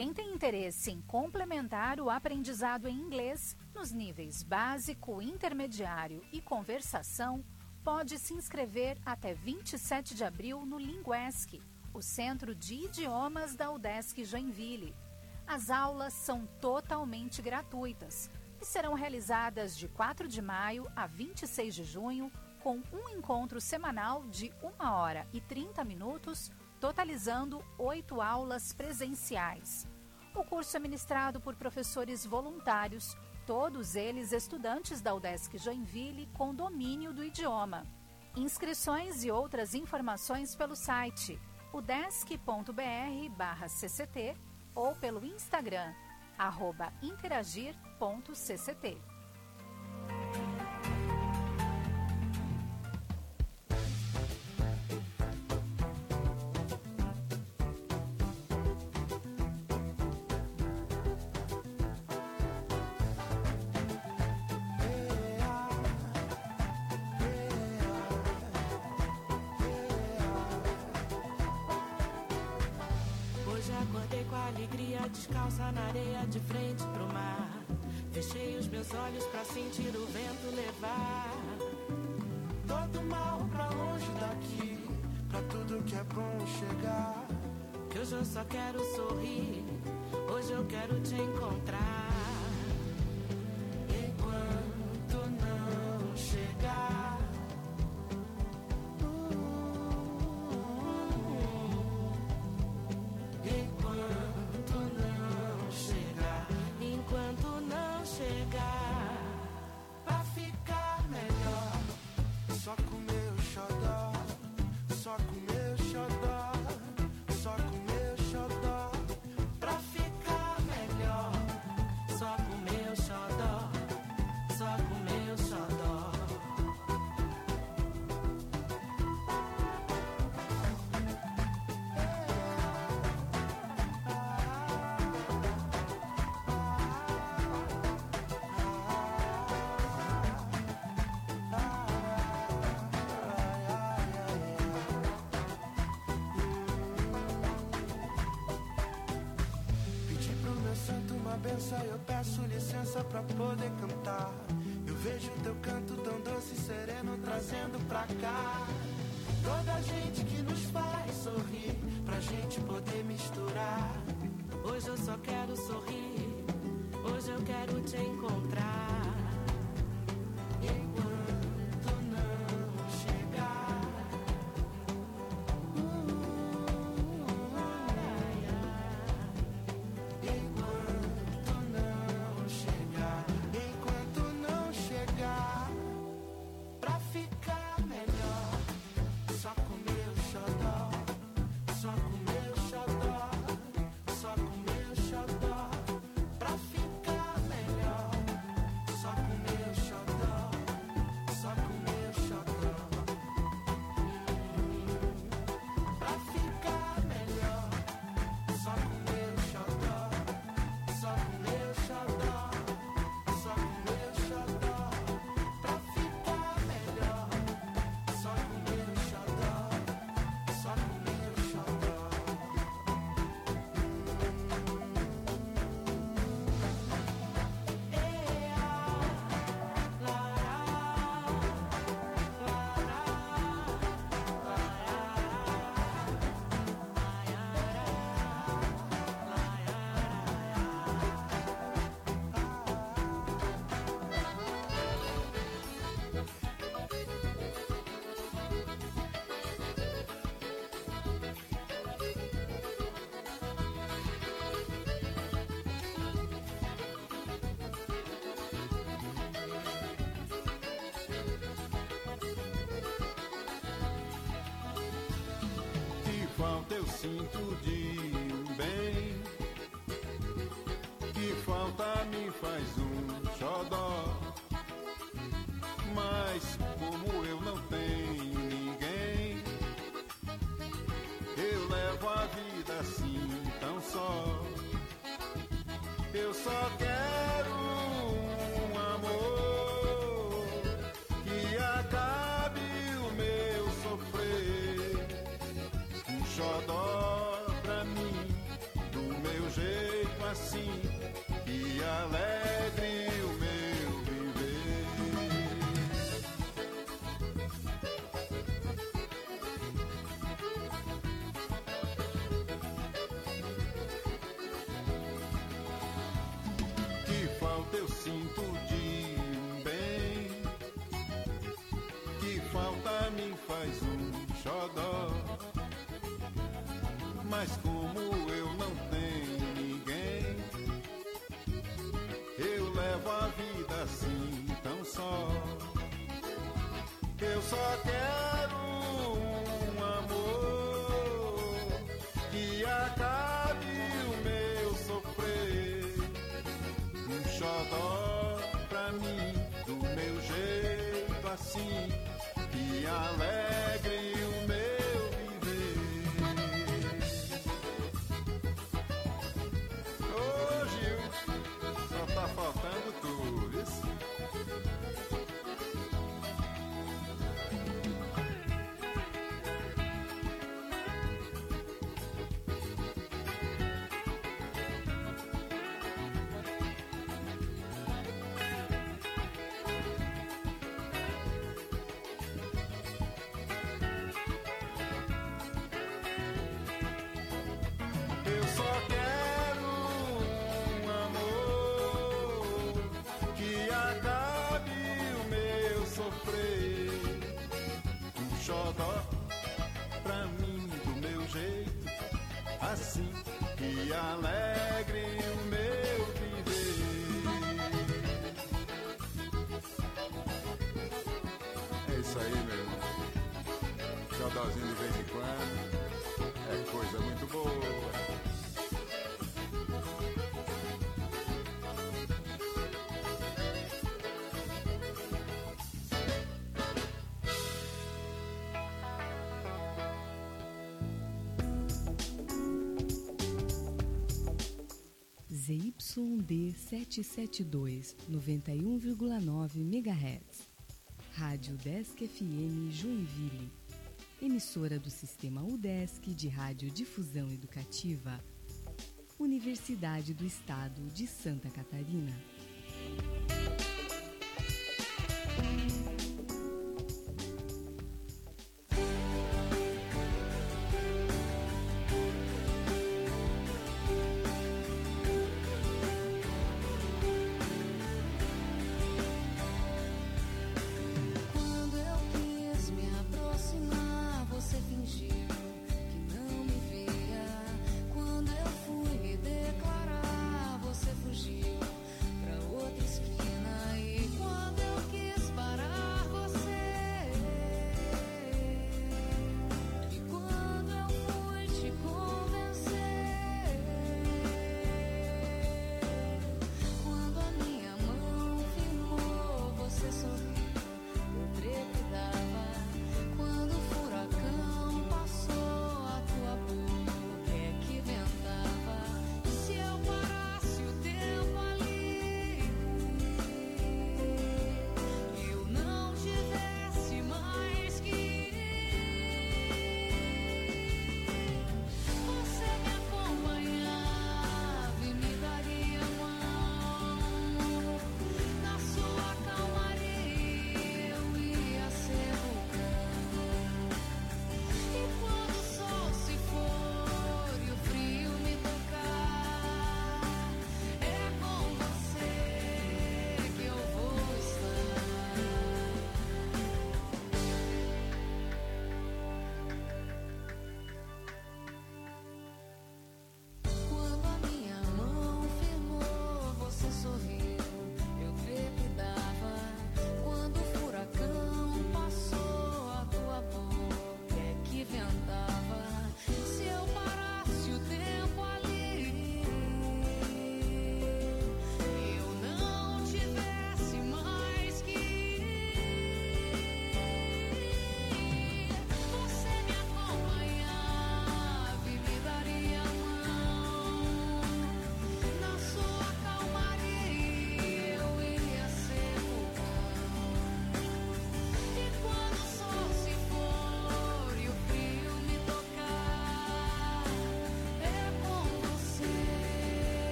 Quem tem interesse em complementar o aprendizado em inglês nos níveis básico, intermediário e conversação, pode se inscrever até 27 de abril no Linguesc, o Centro de Idiomas da UDESC Joinville. As aulas são totalmente gratuitas e serão realizadas de 4 de maio a 26 de junho, com um encontro semanal de 1 hora e 30 minutos, totalizando 8 aulas presenciais. O curso é ministrado por professores voluntários, todos eles estudantes da UDESC Joinville com domínio do idioma. Inscrições e outras informações pelo site udesc.br/cct ou pelo Instagram, @interagir.cct. Descalça na areia de frente pro mar. Fechei os meus olhos pra sentir o vento levar todo mal pra longe daqui, pra tudo que é bom chegar. Que hoje eu só quero sorrir, hoje eu quero te encontrar. Enquanto não chegar, enquanto não chegar, pra ficar melhor, só comer o xodó, só comer o xodó, só comer o xodó, pra ficar melhor, só comer o xodó, só comer o xodó. Eu peço licença pra poder cantar. Eu vejo teu canto tão doce e sereno trazendo pra cá toda a gente que nos faz sorrir, pra gente poder misturar. Hoje eu só quero sorrir, hoje eu quero te encontrar. Enquanto não chegar, pra ficar melhor, só comer o xodó, só comer o xodó, só comer o xodó, pra ficar melhor, só comer o xodó, só comer o xodó, pra ficar melhor, só comer o xodó, só comer o xodó, só comer o xodó. Falta eu sinto de um bem, que falta me faz um xodó. Mas como eu não tenho ninguém, eu levo a vida assim tão só. Eu só quero um amor que acabe o meu sofrer. Xodó pra mim, do meu jeito. assim, que alegre o meu viver. Que falta eu sinto de um bem, que falta me faz um xodó. Mas como eu não tenho ninguém, eu levo a vida assim tão só. Eu só quero um amor que acabe o meu sofrer, um xodó pra mim, do meu jeito assim, que alegre o meu. Tá faltando tudo isso. Eu só quero um amor que acabe o meu sofrer, um xodó pra mim do meu jeito, assim que alegre o meu viver. É isso aí, meu irmão. Xodózinho de vez em quando é coisa muito boa. ZYD 772, 91,9 MHz. Rádio Udesc FM Joinville. Emissora do Sistema Udesc de Radiodifusão Educativa. Universidade do Estado de Santa Catarina. Quando eu fui me declarar, você fugiu pra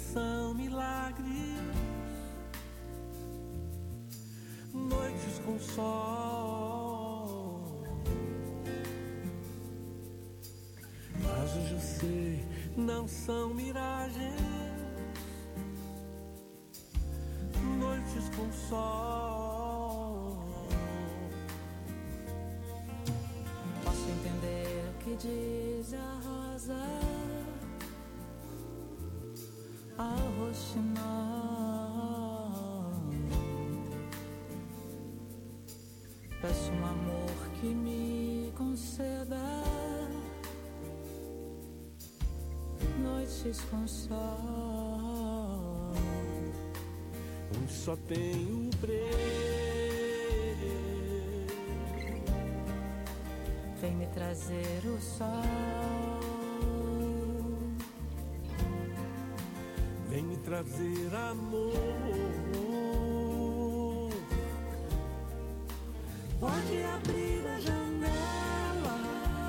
são milagres, noites com sol. Mas hoje eu sei, não são miragens, noites com sol. Posso entender o que diz a rosa ao roxinol. Peço um amor que me conceda noites com sol. Onde só tem o vem me trazer o sol, vem me trazer amor. Pode abrir a janela,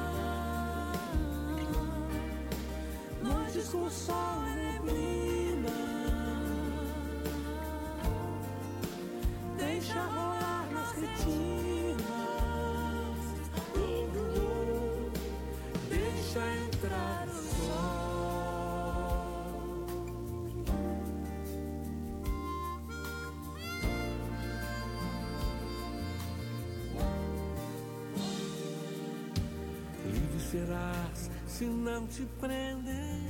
noites com sol e neblina, deixa rolar nas retinas, deixa entrar o sol. Livre serás se não te prendem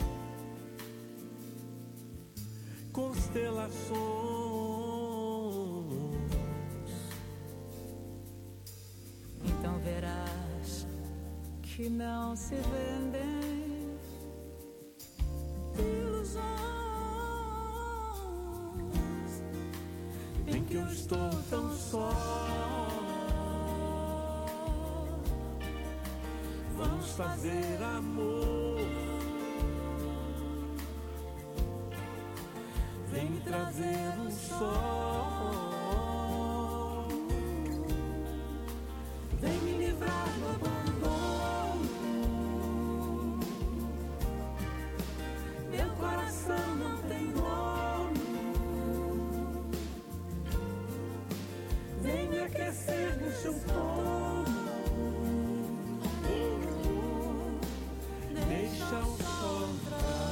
constelações. então verás que não se vendem ilusões. Em que eu estou tão só, vamos fazer amor. Vem me trazer o sol, Vem me livrar do abandono, meu coração não tem dono. vem me aquecer no seu colo. Deixa o sol entrar.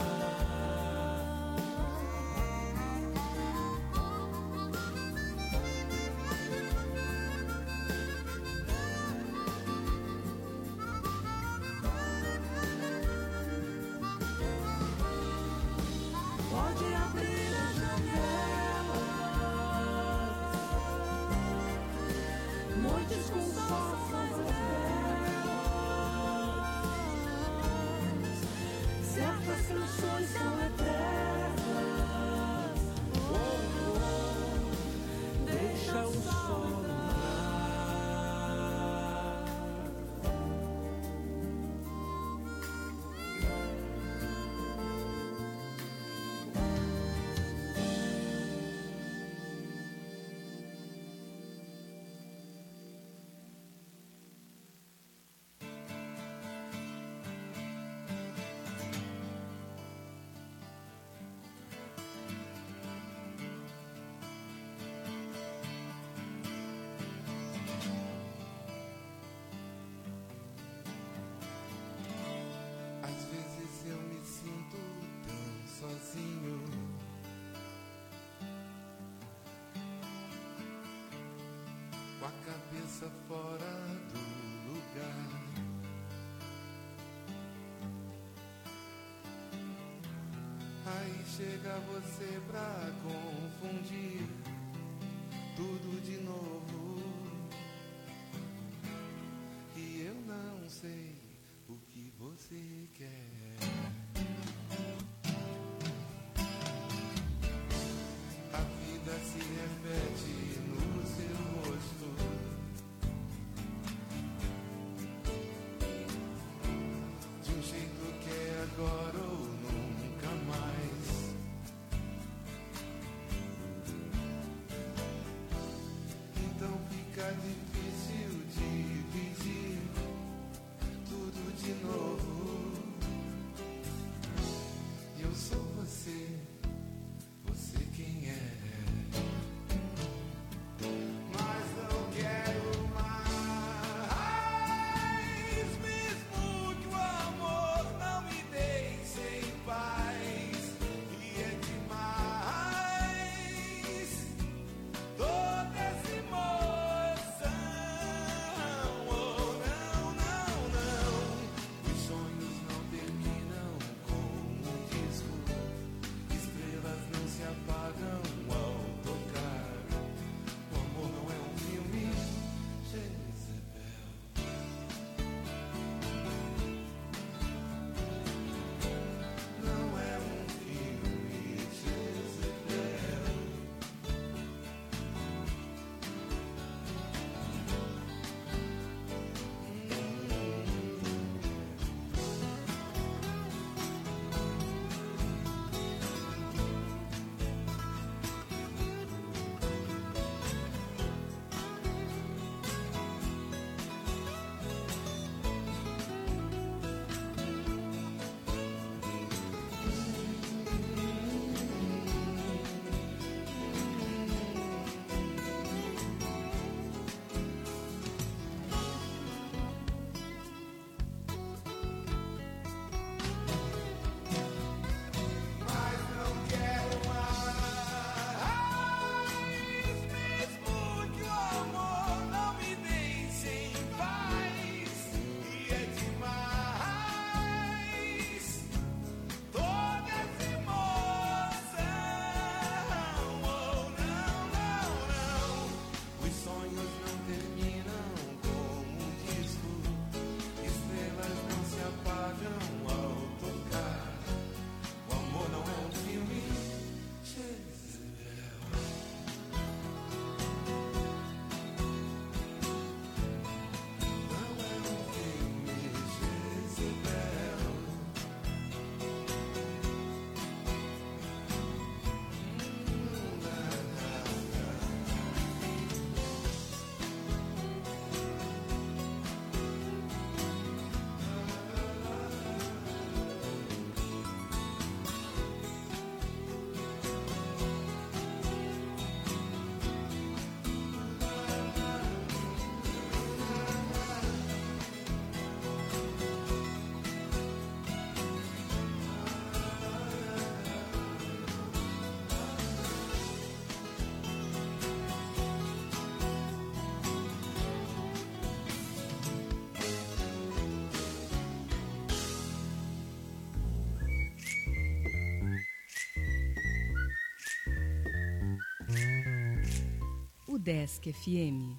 Pode abrir a janela, noites com sol são velas, certas canções são eternas. Deixa o sol entrar. Às vezes eu me sinto tão sozinho, com a cabeça fora do lugar. Aí chega você pra confundir tudo de novo, e eu não sei o que você quer. A vida se repete no seu rosto, de um jeito que é agora ou nunca mais. Então fica difícil dividir tudo de novo, UDESC FM.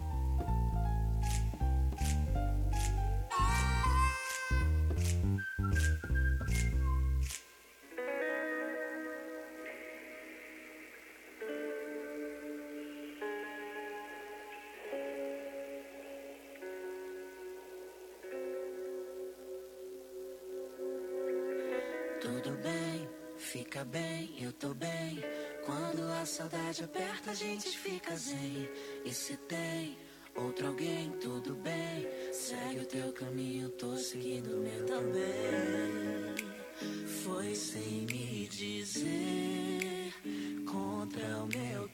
Tudo bem, fica bem, eu tô bem. Quando a saudade aperta, a gente fica zen. E se tem outro alguém, tudo bem. Segue o teu caminho, tô seguindo o meu também. Foi sem me dizer, contra o meu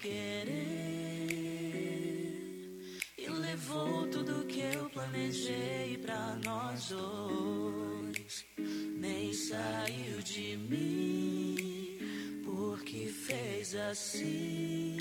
querer. E levou tudo que eu planejei pra nós dois. Nem saiu de mim, porque fez assim.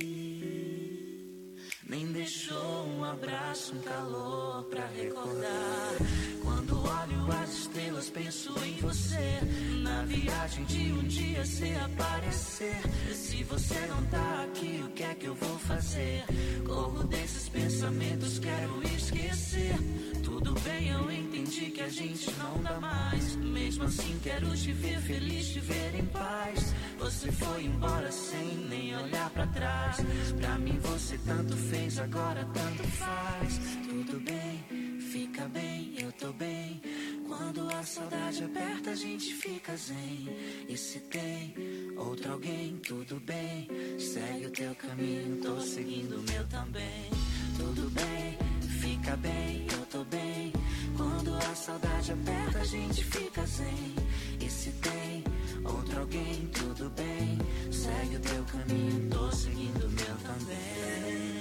Nem deixou um abraço, um calor pra recordar. Quando olho as estrelas, penso em você. Na viagem de um dia se aparecer. Se você não tá aqui, o que é que eu vou fazer? Corro desses pensamentos, quero esquecer. Tudo bem, eu entendi que a gente não dá mais. Mesmo assim quero te ver feliz, te ver em paz. Você foi embora sem nem olhar pra trás. Pra mim você tanto fez, agora tanto faz. Tudo bem, fica bem, eu tô bem. Quando a saudade aperta, a gente fica zen. E se tem outro alguém, tudo bem. Segue o teu caminho, tô seguindo o meu também. Tudo bem, fica bem, eu tô bem. Quando a saudade aperta, a gente fica zen. E se tem outro alguém, tudo bem. Segue o teu caminho, tô seguindo o meu também.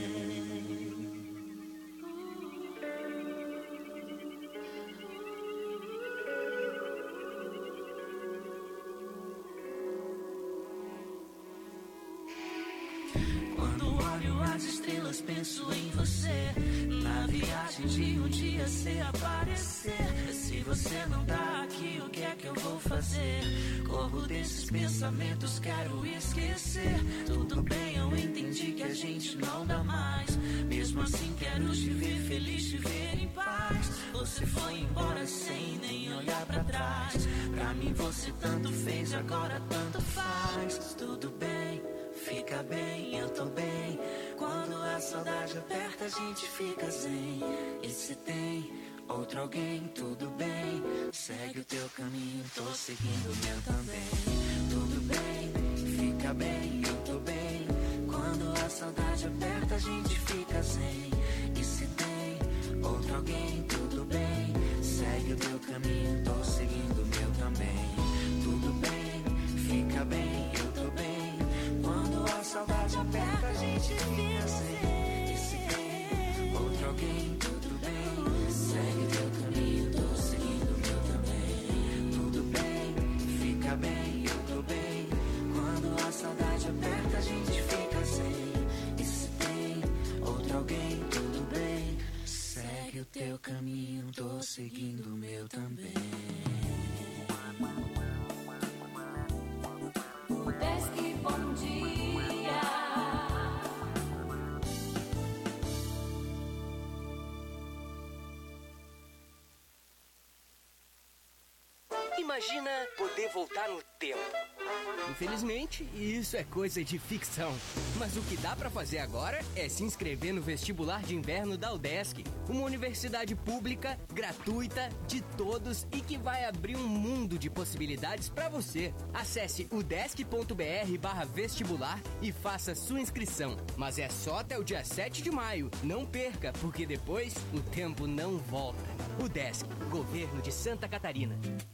As estrelas, penso em você. Na viagem de um dia se aparecer. Se você não tá aqui, o que é que eu vou fazer? Corro desses pensamentos, quero esquecer. Tudo bem, eu entendi que a gente não dá mais. Mesmo assim quero te ver feliz, te ver em paz. Você foi embora sem nem olhar pra trás. Pra mim você tanto fez, agora tanto faz. Tudo bem, fica bem, eu tô bem. Quando a saudade aperta, a gente fica zen. E se tem outro alguém, tudo bem. Segue o teu caminho, tô seguindo o meu também. Tudo bem, fica bem, eu tô bem. Quando a saudade aperta, a gente fica zen. E se tem outro alguém, tudo bem. Segue o teu caminho, tô seguindo o meu também. Tudo bem, fica bem, eu tô bem. Quando a saudade aperta, a gente fica sem. E se tem outro alguém, tudo bem. Segue teu caminho, tô seguindo o meu também. Tudo bem, fica bem, eu tô bem. Quando a saudade aperta, a gente fica sem. E se tem outro alguém, tudo bem. Segue o teu caminho, tô seguindo o meu também. UDESC, bom dia. Imagina poder voltar no tempo. Infelizmente, isso é coisa de ficção. Mas o que dá pra fazer agora é se inscrever no vestibular de inverno da UDESC, uma universidade pública, gratuita, de todos e que vai abrir um mundo de possibilidades pra você. Acesse udesc.br/vestibular e faça sua inscrição. Mas é só até o dia 7 de maio. Não perca, porque depois o tempo não volta. UDESC, Governo de Santa Catarina.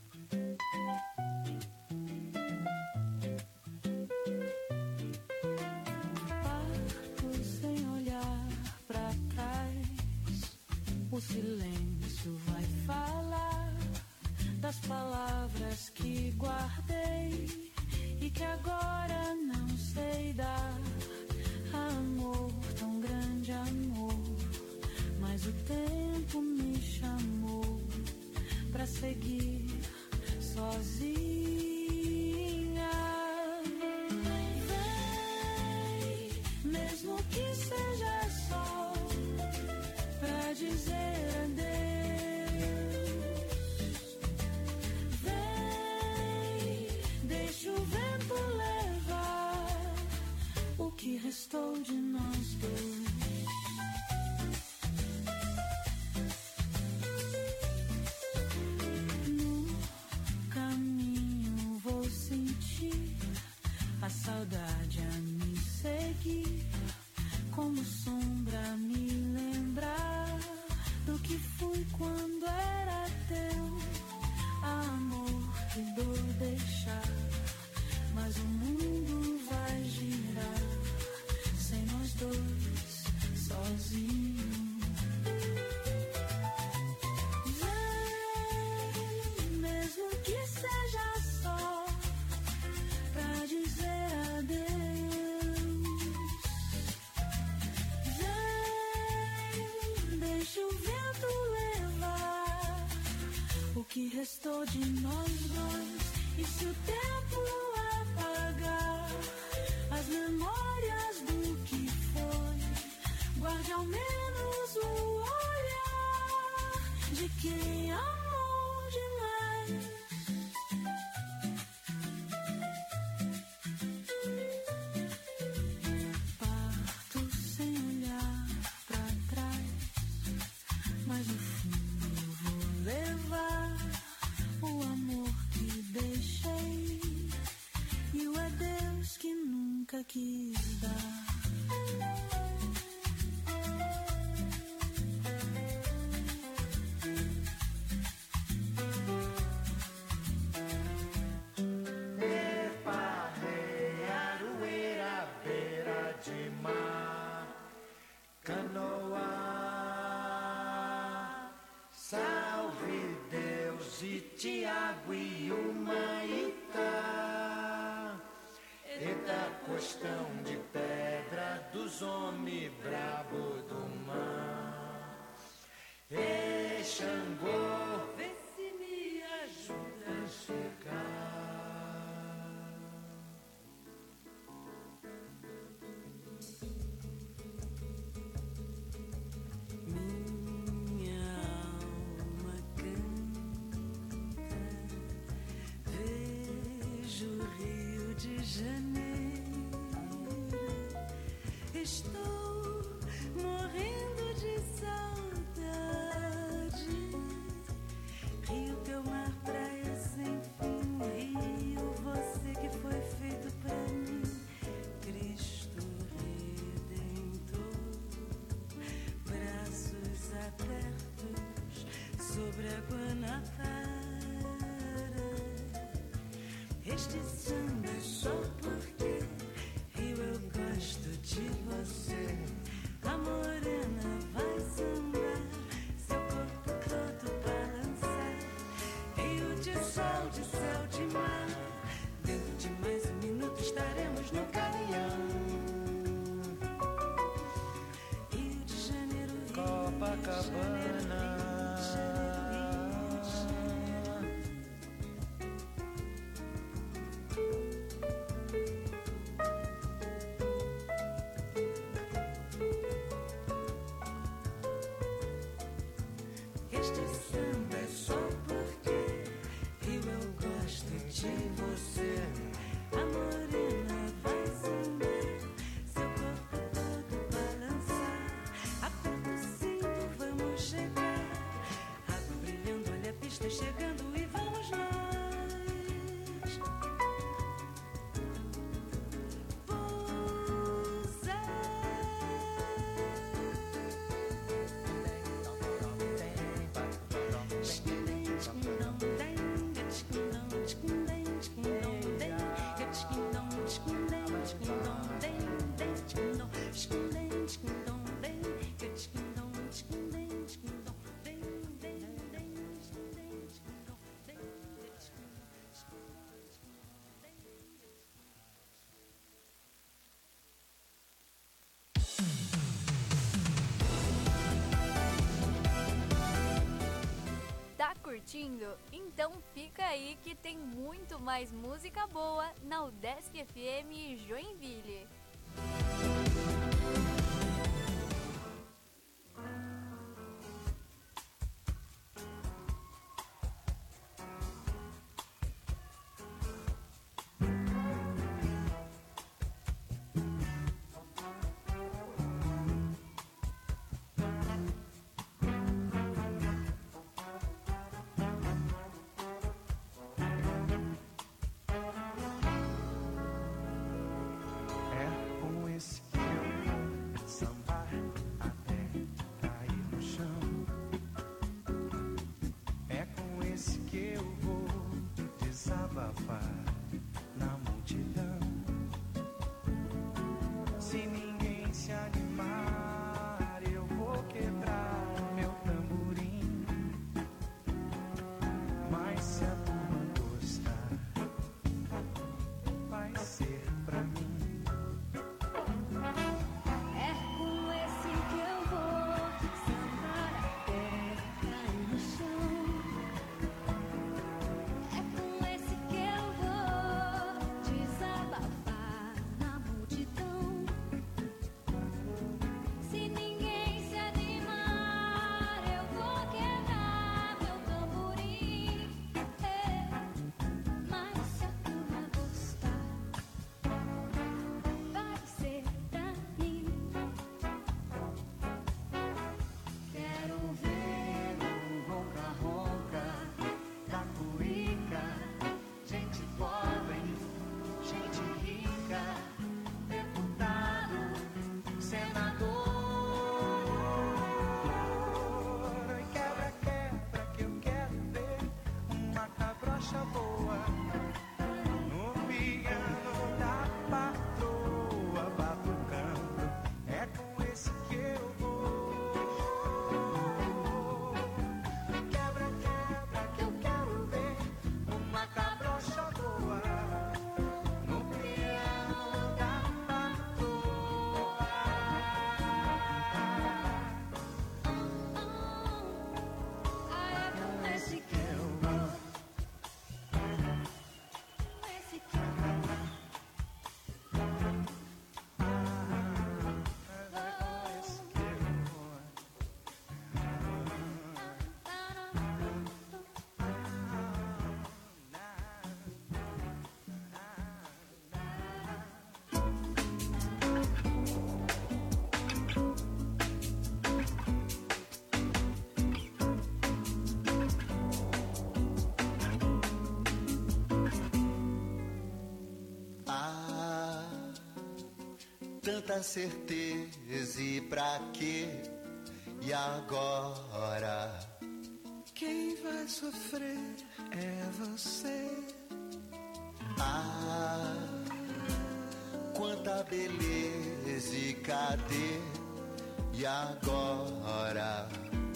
O silêncio vai falar das palavras que guardei e que agora não sei dar. Amor, tão grande amor, mas o tempo me chamou pra seguir sozinha. Vem, mesmo que seja parar, mas o mundo vai girar sem nós dois sozinhos. Vem, mesmo que seja só pra dizer adeus. Vem, deixa o vento levar o que restou de nós dois. E se o tempo apagar as memórias do que foi, guarde ao menos o olhar de quem amou demais. Parto sem olhar pra trás, mas no fundo eu vou levar o amor que deixei, e o adeus que nunca quis dar. Tiago e Humaitá, eita costão de pedra dos homens brabo do mar. Ei, Xangô, vê se me ajuda a chegar. Minha alma Rio de Janeiro, estou morrendo de saudade. Rio, teu mar, praia sem fim. Rio, você que foi feito pra mim. Cristo Redentor, braços abertos sobre a Guanabara. Este samba é só porque Rio, eu gosto de você. A morena vai sambar, seu corpo todo balançar. Rio de sol, de céu, de mar. Dentro de mais um minuto estaremos no Galeão. Rio de Janeiro, Copacabana. Chegando e vamos nós. Curtindo? Então fica aí que tem muito mais música boa na UDESC FM Joinville. É com esse que eu vou sambar. tanta certeza e pra quê? E agora? Quem vai sofrer é você. Ah, quanta beleza e cadê? E agora?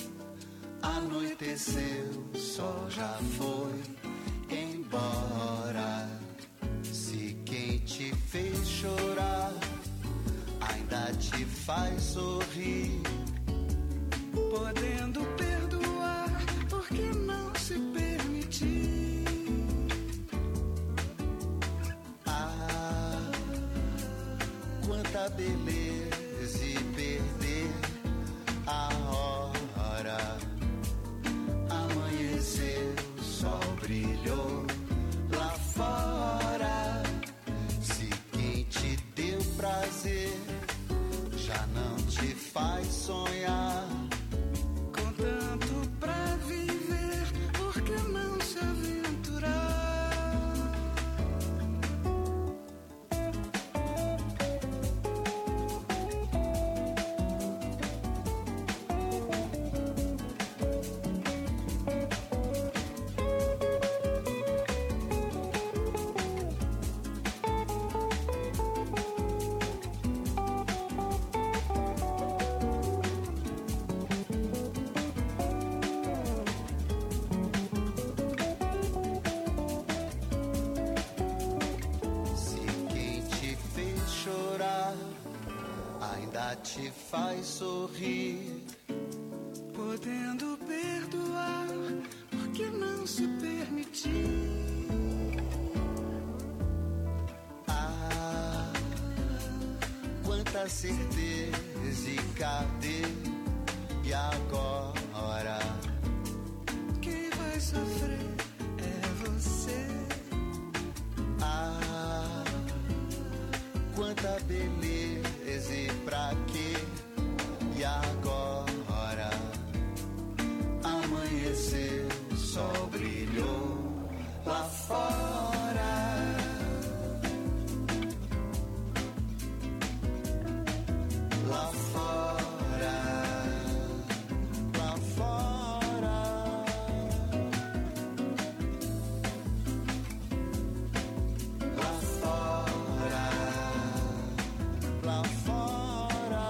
Anoiteceu, o sol já foi embora. Se quem te fez chorar ainda te faz sorrir, podendo perdoar, por que não se permitir? Ah, quanta beleza e perder a hora. Amanheceu, o sol brilhou lá fora. Se quem te deu prazer já não te faz sonhar, com tanto pra viver, por que não se aventurar? te faz sorrir, podendo perdoar, por que não se permitir? Ah, quanta certeza e cadê? E agora? Quem vai sofrer é você. Ah, quanta beleza e pra quê? E agora? Amanheceu, o sol brilhou lá fora. Lá fora, lá fora. Lá fora, lá fora.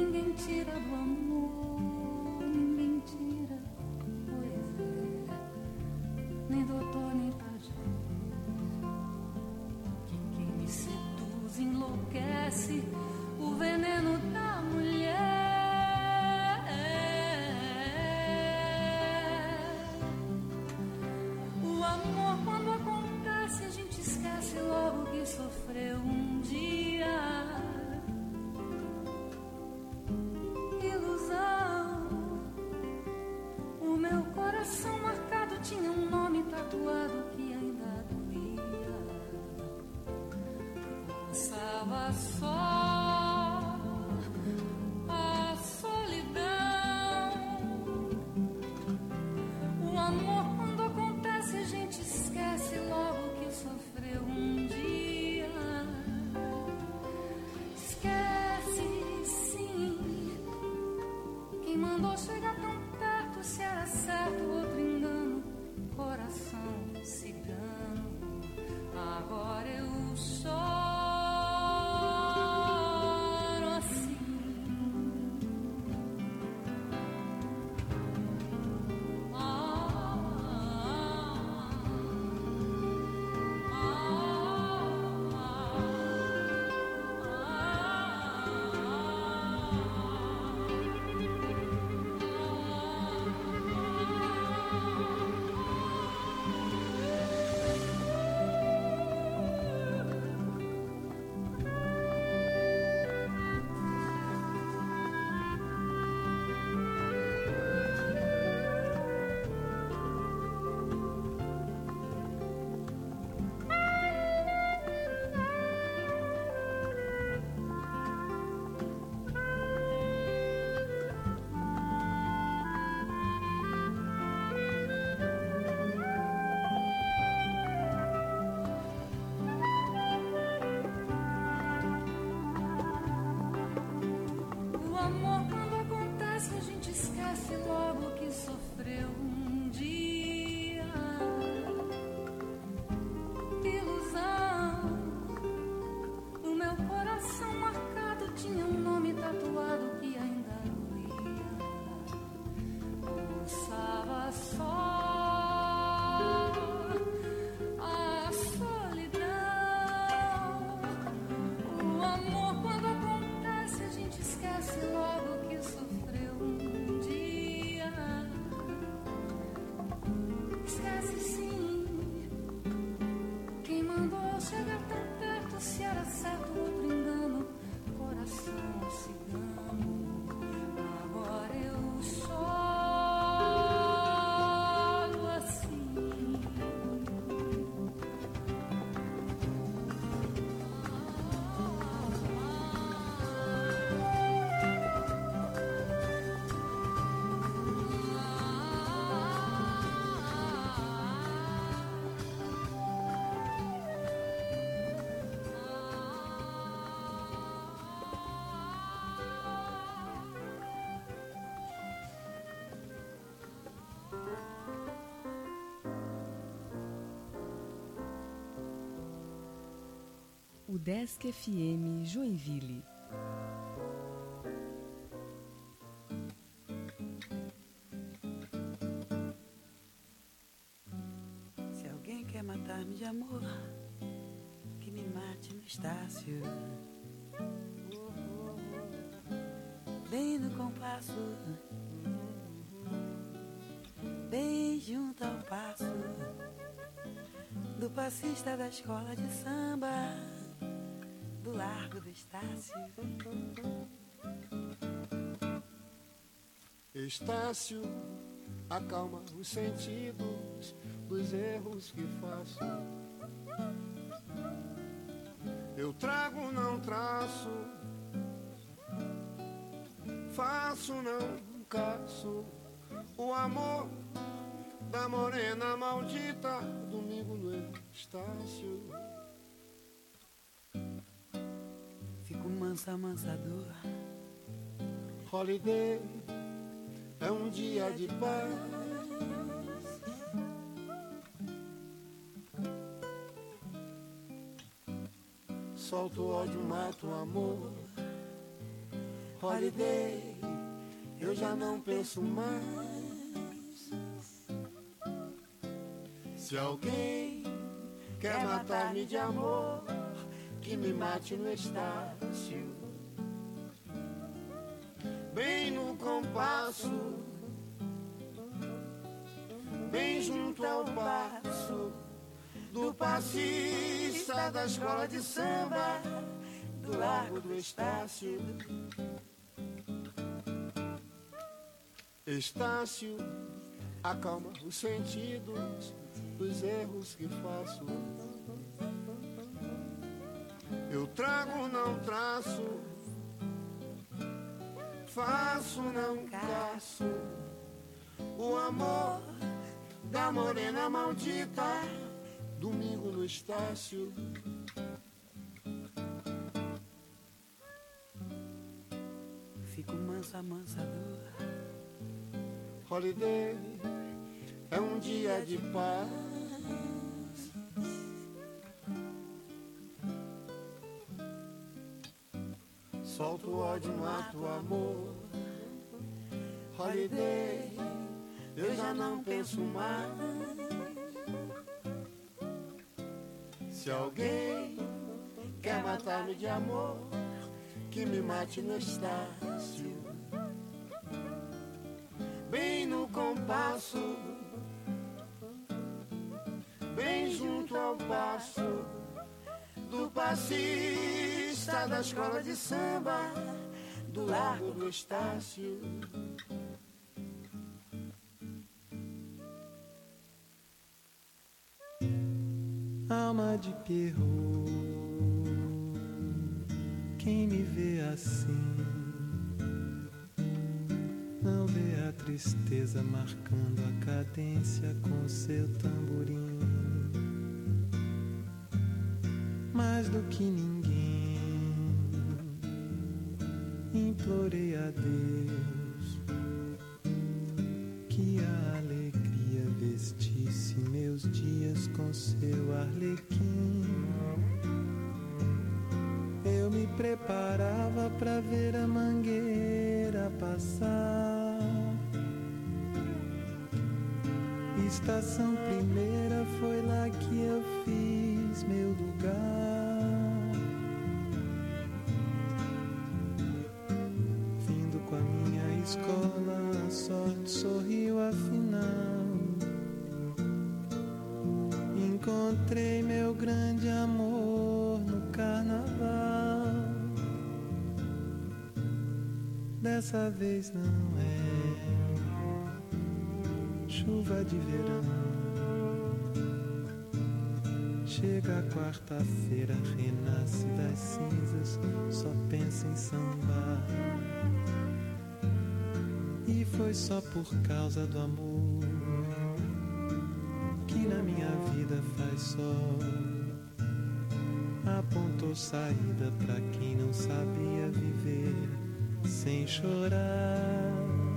ninguém tira do amor, ninguém tira, pois é, nem doutor nem pajé. Que quem me seduz enlouquece o veneno da mulher. O amor, quando acontece, a gente esquece logo que sofreu um dia. Ilusão. O meu coração marcado tinha um nome tatuado que ainda doía. Pensava só a solidão. O amor, quando acontece, a gente esquece logo que sofreu um dia. Esquece, sim. Quem mandou chegar tão perto, se era certo outro engano, coração cigano. Agora eu choro assim. O amor, quando acontece, a gente esquece logo que sofreu um dia. Ilusão. O meu coração marcado tinha um nome tatuado que ainda doía. Pensava só a solidão. O amor, quando acontece, a gente esquece logo que sofreu um dia. Esquece, sim. Quem mandou chegar tão perto, se era certo outro engano, coração cigano. Agora eu choro assim. UDESC FM Joinville. Se alguém quer matar-me de amor, que me mate no Estácio, bem no compasso, bem junto ao passo do passista da escola de samba, do Largo do Estácio. Estácio, acalma os sentidos dos erros que faço. Eu trago, não traço, faço, não caço. O amor da morena maldita, domingo no Estácio. Fico mansa, amansador. Holiday é um dia de paz. Solto o ódio, mato o amor. Holiday, eu já não penso mais. Se alguém quer matar-me de amor, que me mate no Estácio, bem no compasso, bem junto ao passo do passista da escola de samba do Largo do Estácio. Estácio, acalma os sentidos dos erros que faço. Eu trago, não traço, faço, não caço. O amor da morena maldita, domingo no Estácio. Fico mansa, mansador. Holiday é um dia de paz. Solto o ódio, mato o amor. Holiday, eu já não penso mais. Se alguém quer matar-me de amor, que me mate no Estácio, bem no compasso, bem junto ao passo do passista da escola de samba do Largo do Estácio. Alma de Pierrot, quem me vê assim não vê a tristeza marcando a cadência com seu tamborim. Mais do que ninguém implorei a Deus que a alegria vestisse meus dias com seu arlequim. Eu me preparava pra ver a mangueira passar. Estação primeira, foi lá que eu fiz meu lugar. Vindo com a minha escola, a sorte sorriu afinal. Encontrei meu grande amor no carnaval. Dessa vez não é chuva de verão. Chega a quarta-feira, renasce das cinzas, só pensa em sambar. E foi só por causa do amor que na minha vida faz sol. Apontou saída pra quem não sabia viver sem chorar.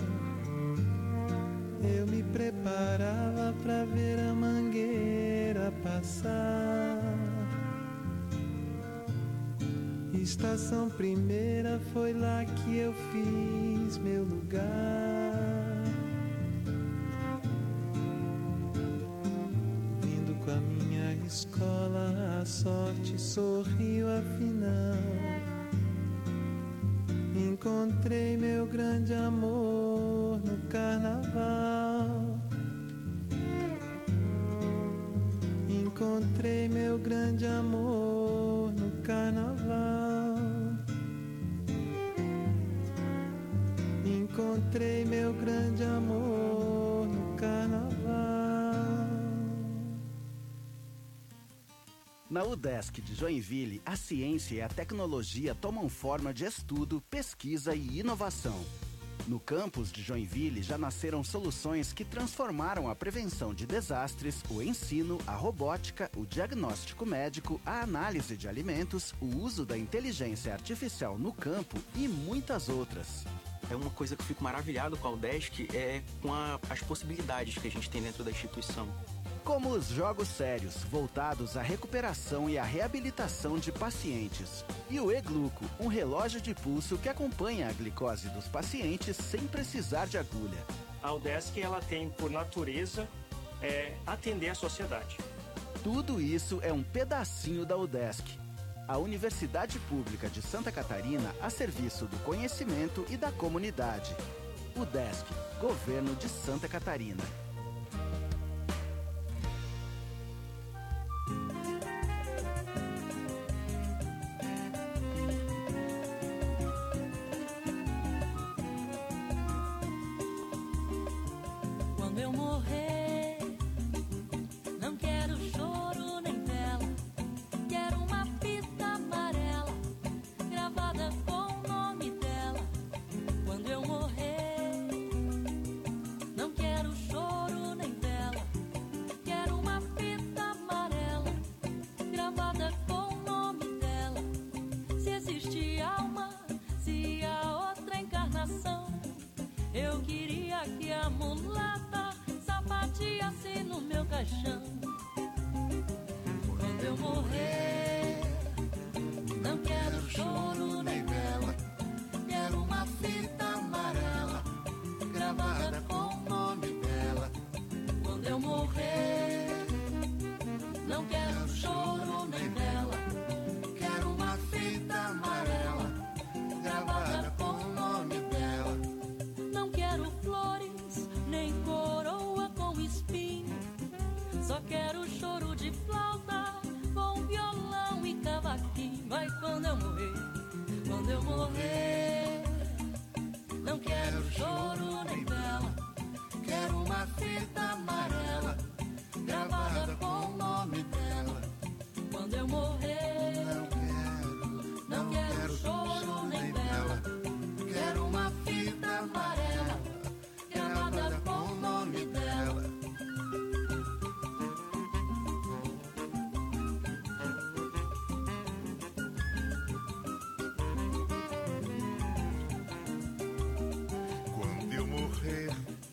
Eu me preparava pra ver a mangueira passar. Estação primeira, foi lá que eu fiz meu lugar. Vindo com a minha escola, a sorte sorriu afinal. Encontrei meu grande amor no carnaval. Encontrei meu grande amor no carnaval. Encontrei meu grande amor no carnaval. Na UDESC de Joinville, a ciência e a tecnologia tomam forma de estudo, pesquisa e inovação. No campus de Joinville já nasceram soluções que transformaram a prevenção de desastres, o ensino, a robótica, o diagnóstico médico, a análise de alimentos, o uso da inteligência artificial no campo e muitas outras. É uma coisa que eu fico maravilhado com a UDESC, com as possibilidades que a gente tem dentro da instituição. como os jogos sérios, voltados à recuperação e à reabilitação de pacientes. E o E-Gluco, um relógio de pulso que acompanha a glicose dos pacientes sem precisar de agulha. A UDESC, ela tem por natureza atender a sociedade. Tudo isso é um pedacinho da UDESC, a Universidade Pública de Santa Catarina a serviço do conhecimento e da comunidade. UDESC, Governo de Santa Catarina. Quando eu morrer, não quero choro nem vela. Quero uma fita amarela gravada com o nome dela. Quando eu morrer, não quero choro nem vela. Quero uma fita amarela gravada com o nome dela. Se existe alma, se há outra encarnação, eu queria que a mulata sapateasse no meu caixão. Quando eu morrer, não quero choro nem vela. Quero uma fita amarela gravada com o nome dela. Quando eu morrer, não quero choro nem vela. Quero uma fita amarela gravada com o nome dela. Não quero flores, nem coroa com espinho. Só quero choro de flauta com violão e cavaquinho. Vai quando eu morrer, não quero choro nem vela. Quero uma fita amarela gravada com o nome dela. Quando eu morrer, não quero choro nem vela. Quero uma fita amarela gravada com o nome dela. Quando eu morrer,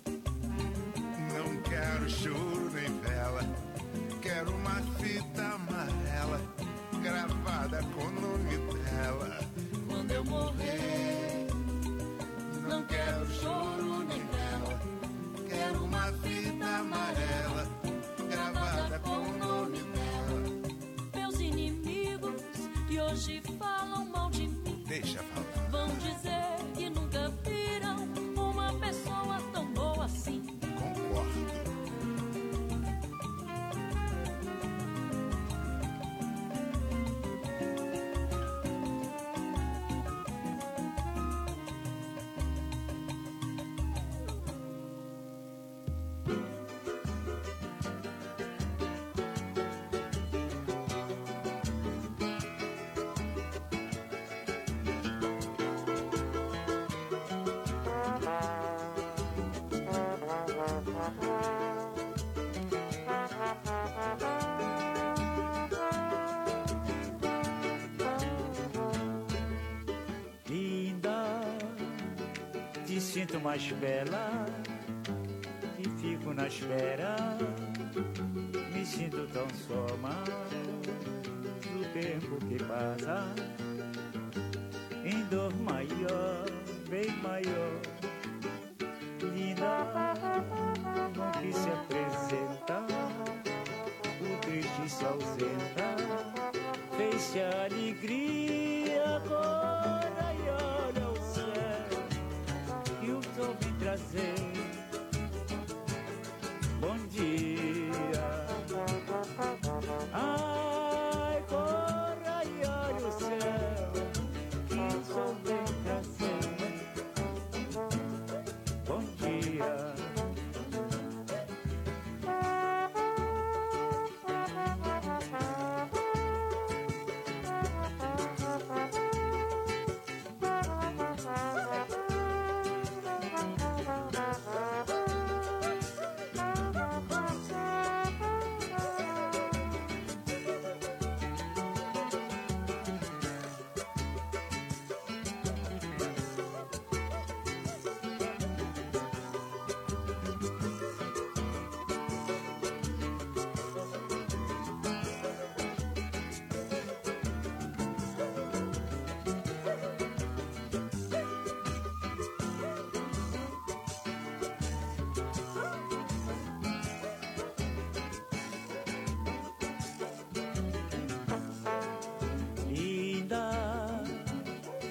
não quero choro nem vela. Quero uma fita amarela gravada com o nome dela. Quando eu morrer, não quero choro nem vela. Quero uma fita amarela gravada com o nome dela. Meus inimigos que hoje falam mal de mim, Deixa falar. vão dizer que nunca viram uma pessoa tão boa assim. Concordo. Linda, te sinto mais bela e fico na espera. Me sinto tão só mal do tempo que passa, em dor maior, bem maior. Linda, não que se apresenta, o triste se ausenta, fez-se a alegria agora e olha o céu que o sol vem trazer. Bom dia, ai, corra e olha o céu que o sol vem trazer. Bom dia.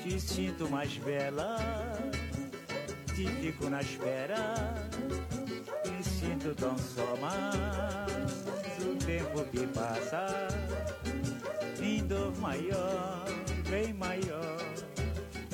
te sinto mais bela, te fico na espera, me sinto tão só, mas o tempo que passa, em dor maior, bem maior.